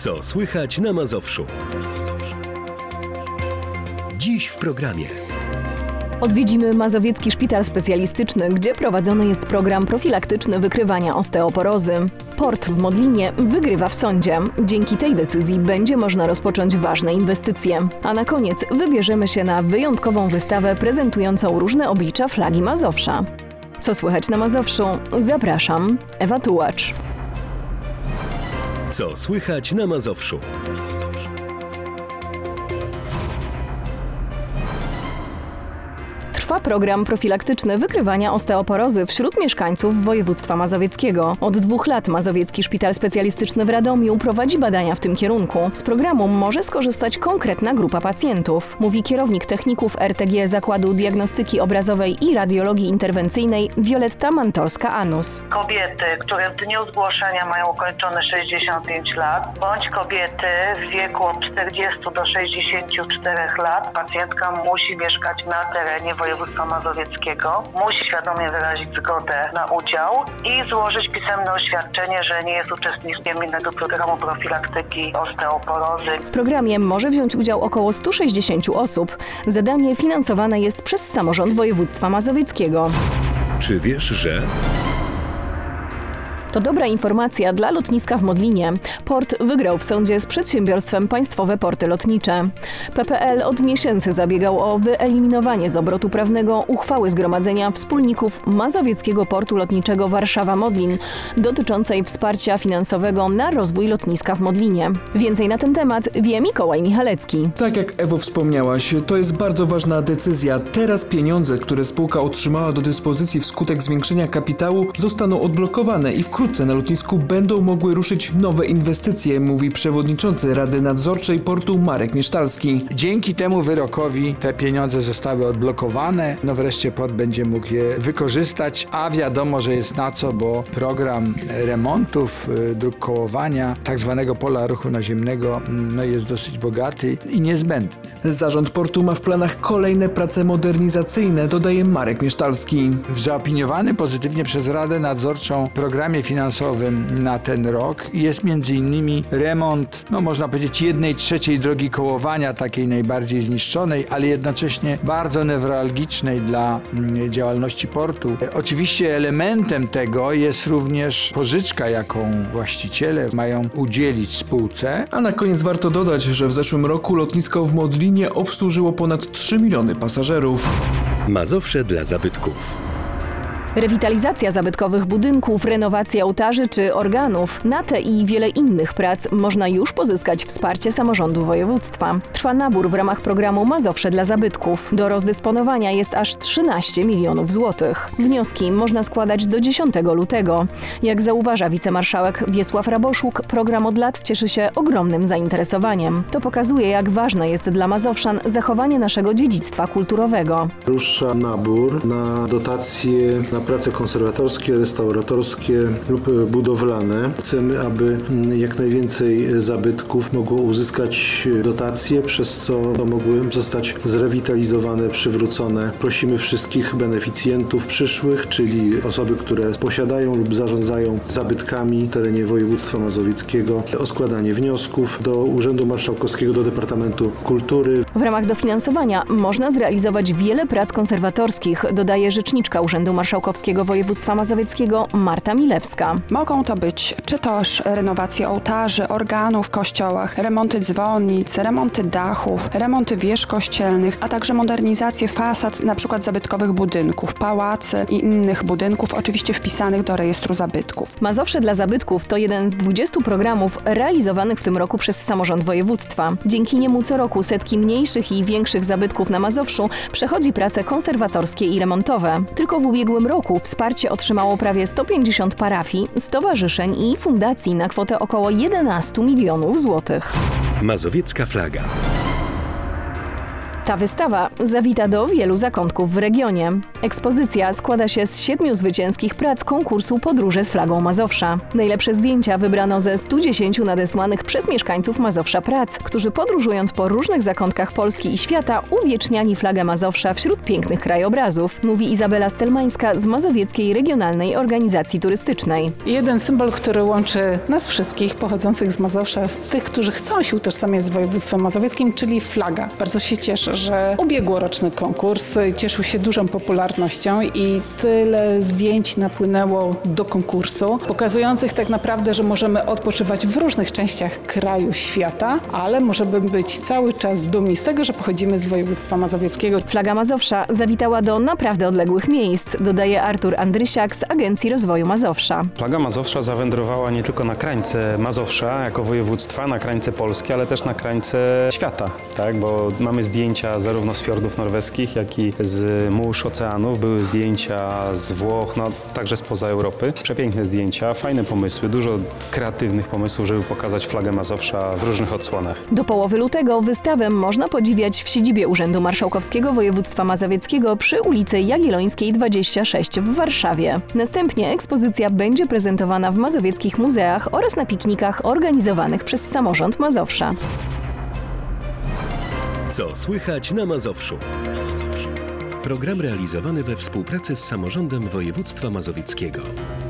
Co słychać na Mazowszu? Dziś w programie. Odwiedzimy Mazowiecki Szpital Specjalistyczny, gdzie prowadzony jest program profilaktyczny wykrywania osteoporozy. Port w Modlinie wygrywa w sądzie. Dzięki tej decyzji będzie można rozpocząć ważne inwestycje. A na koniec wybierzemy się na wyjątkową wystawę prezentującą różne oblicza flagi Mazowsza. Co słychać na Mazowszu? Zapraszam, Ewa Tułacz. Co słychać na Mazowszu? Trwa program profilaktyczny wykrywania osteoporozy wśród mieszkańców województwa mazowieckiego. Od 2 lat Mazowiecki Szpital Specjalistyczny w Radomiu prowadzi badania w tym kierunku. Z programu może skorzystać konkretna grupa pacjentów, mówi kierownik techników RTG Zakładu Diagnostyki Obrazowej i Radiologii Interwencyjnej Wioletta Mantorska-Anus. Kobiety, które w dniu zgłoszenia mają ukończone 65 lat, bądź kobiety w wieku od 40 do 64 lat, pacjentka musi mieszkać na terenie województwa mazowieckiego, musi świadomie wyrazić zgodę na udział i złożyć pisemne oświadczenie, że nie jest uczestnikiem innego programu profilaktyki osteoporozy. W programie może wziąć udział około 160 osób. Zadanie finansowane jest przez samorząd województwa mazowieckiego. Czy wiesz, że... To dobra informacja dla lotniska w Modlinie. Port wygrał w sądzie z przedsiębiorstwem Państwowe Porty Lotnicze. PPL od miesięcy zabiegał o wyeliminowanie z obrotu prawnego uchwały Zgromadzenia Wspólników Mazowieckiego Portu Lotniczego Warszawa-Modlin dotyczącej wsparcia finansowego na rozwój lotniska w Modlinie. Więcej na ten temat wie Mikołaj Michalecki. Tak jak Ewo wspomniałaś, to jest bardzo ważna decyzja. Teraz pieniądze, które spółka otrzymała do dyspozycji wskutek zwiększenia kapitału, zostaną odblokowane i wkrótce na lotnisku będą mogły ruszyć nowe inwestycje, mówi przewodniczący Rady Nadzorczej Portu Marek Miesztalski. Dzięki temu wyrokowi te pieniądze zostały odblokowane. Wreszcie port będzie mógł je wykorzystać, a wiadomo, że jest na co, bo program remontów, dróg kołowania, tak zwanego pola ruchu naziemnego jest dosyć bogaty i niezbędny. Zarząd portu ma w planach kolejne prace modernizacyjne, dodaje Marek Miesztalski. W zaopiniowanym pozytywnie przez Radę Nadzorczą programie finansowym na ten rok jest m.in. remont, można powiedzieć 1/3 drogi kołowania, takiej najbardziej zniszczonej, ale jednocześnie bardzo newralgicznej dla działalności portu. Oczywiście elementem tego jest również pożyczka, jaką właściciele mają udzielić spółce. A na koniec warto dodać, że w zeszłym roku lotnisko w Modlinie obsłużyło ponad 3 miliony pasażerów. Mazowsze dla zabytków. Rewitalizacja zabytkowych budynków, renowacja ołtarzy czy organów. Na te i wiele innych prac można już pozyskać wsparcie samorządu województwa. Trwa nabór w ramach programu Mazowsze dla zabytków. Do rozdysponowania jest aż 13 milionów złotych. Wnioski można składać do 10 lutego. Jak zauważa wicemarszałek Wiesław Raboszuk, program od lat cieszy się ogromnym zainteresowaniem. To pokazuje, jak ważne jest dla mazowszan zachowanie naszego dziedzictwa kulturowego. Rusza nabór na dotacje na prace konserwatorskie, restauratorskie lub budowlane. Chcemy, aby jak najwięcej zabytków mogło uzyskać dotacje, przez co mogły zostać zrewitalizowane, przywrócone. Prosimy wszystkich beneficjentów przyszłych, czyli osoby, które posiadają lub zarządzają zabytkami w terenie województwa mazowieckiego, o składanie wniosków do Urzędu Marszałkowskiego, do Departamentu Kultury. W ramach dofinansowania można zrealizować wiele prac konserwatorskich, dodaje rzeczniczka Urzędu Marszałkowskiego Województwa Mazowieckiego Marta Milewska. Mogą to być czy też renowacje ołtarzy, organów w kościołach, remonty dzwonnic, remonty dachów, remonty wież kościelnych, a także modernizacje fasad np. zabytkowych budynków, pałacy i innych budynków, oczywiście wpisanych do rejestru zabytków. Mazowsze dla zabytków to jeden z 20 programów realizowanych w tym roku przez samorząd województwa. Dzięki niemu co roku setki mniejszych i większych zabytków na Mazowszu przechodzi prace konserwatorskie i remontowe. Tylko w ubiegłym roku wsparcie otrzymało prawie 150 parafii, stowarzyszeń i fundacji na kwotę około 11 milionów złotych. Mazowiecka flaga. Ta wystawa zawita do wielu zakątków w regionie. Ekspozycja składa się z 7 zwycięskich prac konkursu Podróże z flagą Mazowsza. Najlepsze zdjęcia wybrano ze 110 nadesłanych przez mieszkańców Mazowsza prac, którzy podróżując po różnych zakątkach Polski i świata uwieczniali flagę Mazowsza wśród pięknych krajobrazów, mówi Izabela Stelmańska z Mazowieckiej Regionalnej Organizacji Turystycznej. Jeden symbol, który łączy nas wszystkich pochodzących z Mazowsza, z tych, którzy chcą się utożsamiać z województwem mazowieckim, czyli flaga. Bardzo się cieszę, że ubiegłoroczny konkurs cieszył się dużą popularnością i tyle zdjęć napłynęło do konkursu, pokazujących tak naprawdę, że możemy odpoczywać w różnych częściach kraju, świata, ale możemy być cały czas dumni z tego, że pochodzimy z województwa mazowieckiego. Flaga Mazowsza zawitała do naprawdę odległych miejsc, dodaje Artur Andrysiak z Agencji Rozwoju Mazowsza. Flaga Mazowsza zawędrowała nie tylko na krańce Mazowsza jako województwa, na krańce Polski, ale też na krańce świata, tak? Bo mamy zdjęcia zarówno z fiordów norweskich, jak i z mórz oceanów. Były zdjęcia z Włoch, no także spoza Europy. Przepiękne zdjęcia, fajne pomysły, dużo kreatywnych pomysłów, żeby pokazać flagę Mazowsza w różnych odsłonach. Do połowy lutego wystawę można podziwiać w siedzibie Urzędu Marszałkowskiego Województwa Mazowieckiego przy ulicy Jagiellońskiej 26 w Warszawie. Następnie ekspozycja będzie prezentowana w mazowieckich muzeach oraz na piknikach organizowanych przez samorząd Mazowsza. Co słychać na Mazowszu? Program realizowany we współpracy z samorządem województwa mazowieckiego.